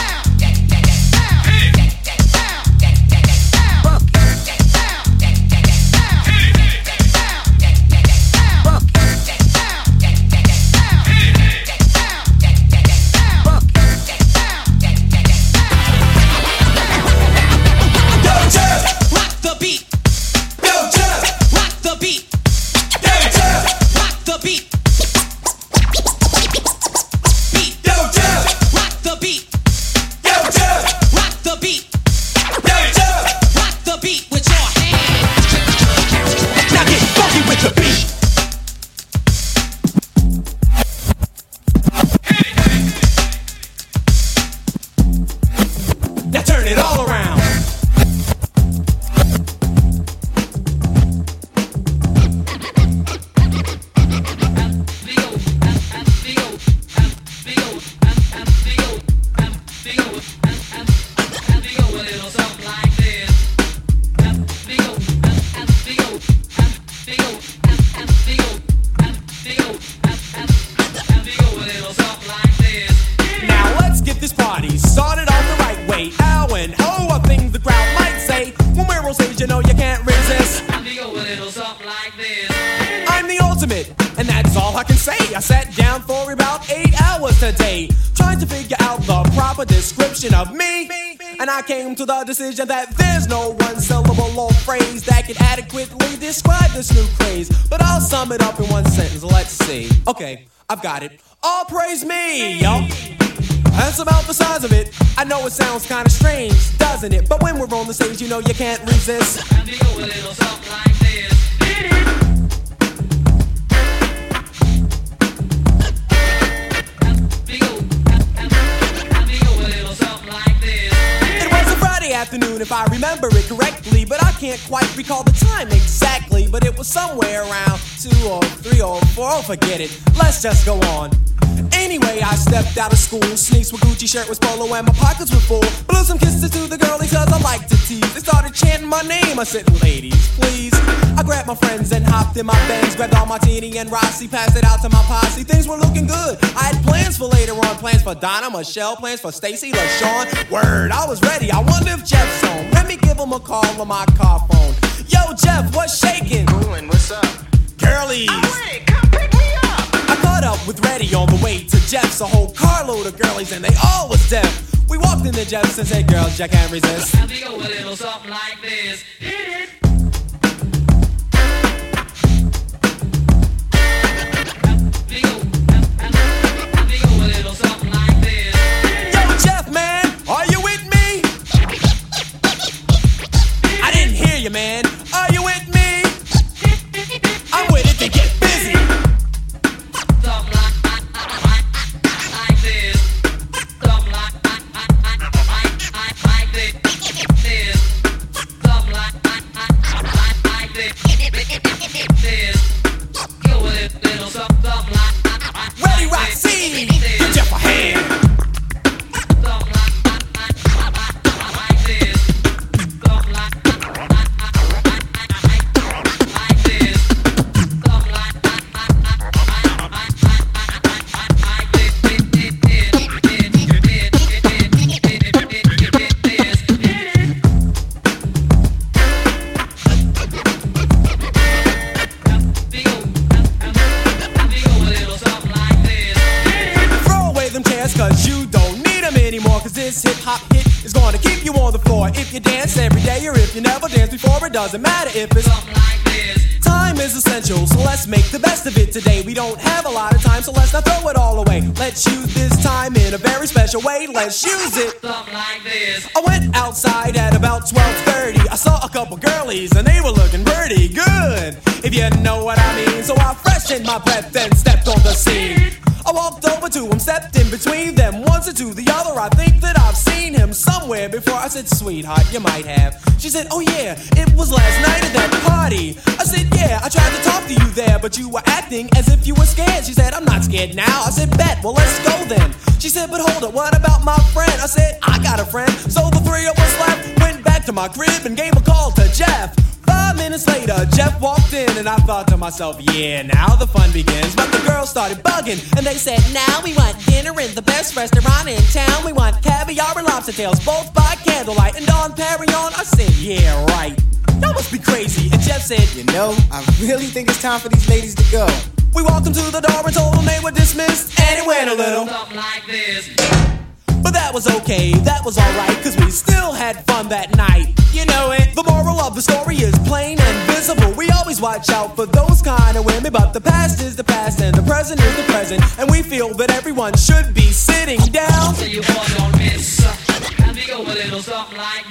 S2: Came to the decision that there's no one syllable or phrase that can adequately describe this new craze. But I'll sum it up in one sentence, let's see. Okay, I've got it. All praise me, yo. That's about the size of it. I know it sounds kinda strange, doesn't it? But when we're on the stage, you know you can't resist. And we go a little something like this. Afternoon, if I remember it correctly, but I can't quite recall the time exactly. But it was somewhere around two or three or four. Oh, forget it. Let's just go on. Anyway, I stepped out of school. Sneaks with Gucci shirt was polo and my pockets were full. Blew some kisses to the girlies cause I like to tease. They started chanting my name. I said, ladies, please. I grabbed my friends and hopped in my Benz. Grabbed all Martini and Rossi. Passed it out to my posse. Things were looking good. I had plans for later on. Plans for Donna, Michelle. Plans for Stacy, LaShawn. Word, I was ready. I wonder if Jeff's home. Let me give him a call on my car phone. Yo, Jeff, what's shaking?
S11: Coolin', what's up?
S2: Girlies.
S11: Oh, wait, come pick me up.
S2: I caught up with Reddy on the way to Jeff's. A whole carload of girlies and they all was deaf. We walked into Jeff's and said, girls, I can't resist.
S3: And we go a little something like this. Hit it.
S2: Yo, Jeff, man, are you with me? I didn't hear you, man. Are you with me? I'm with it to get busy.
S3: Something like, like this. Something like, like, like, like, like this. Something like, like,
S2: anymore, cause this hip hop hit is gonna keep you on the floor. If you dance every day or if you never dance before, it doesn't matter if it's something like this. Time is essential, so let's make the best of it today. We don't have a lot of time, so let's not throw it all away. Let's use this time in a very special way. Let's use it something like this. I went outside at about twelve thirty. I saw a couple girlies and they were looking pretty good, if you know what I mean. So I freshened my breath and stepped on the scene. I walked over to him, stepped in between them, once or to the other. I think that I've seen him somewhere before. I said, sweetheart, you might have. She said, oh yeah, it was last night at that party. I said, yeah, I tried to talk to you there, but you were acting as if you were scared. She said, I'm not scared now. I said, bet, well let's go then. She said, but hold it, what about my friend? I said, I got a friend. So the three of us left, went back to my crib and gave a call to Jeff. Five minutes later, Jeff walked in and I thought to myself, yeah, now the fun begins. But the girls started bugging and they said, now we want dinner in the best restaurant in town. We want caviar and lobster tails, both by candlelight and Dom Perignon. I said, yeah, right. Y'all must be crazy. And Jeff said, you know, I really think it's time for these ladies to go. We walked them to the door and told them they were dismissed, and it went a little something like this. But that was okay, that was alright, cause we still had fun that night. You know it. The moral of the story is plain and visible. We always watch out for those kind of women, but the past is the past and the present is the present. And we feel that everyone should be sitting down.
S3: So you all don't miss. And we go a little something like